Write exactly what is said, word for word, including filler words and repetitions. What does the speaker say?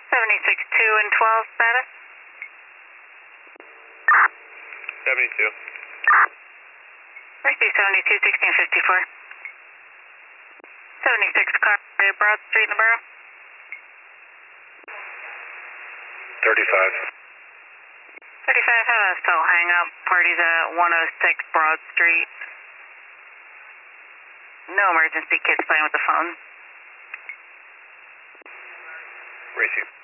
seventy-six two and twelve status. seventy-two. Mercy seventy-two sixteen fifty-four. seventy-six car, Broad Street in the borough. thirty-five. thirty-five, have a cell hang up. Party's at one oh six Broad Street. No emergency, kids playing with the phone. Racing.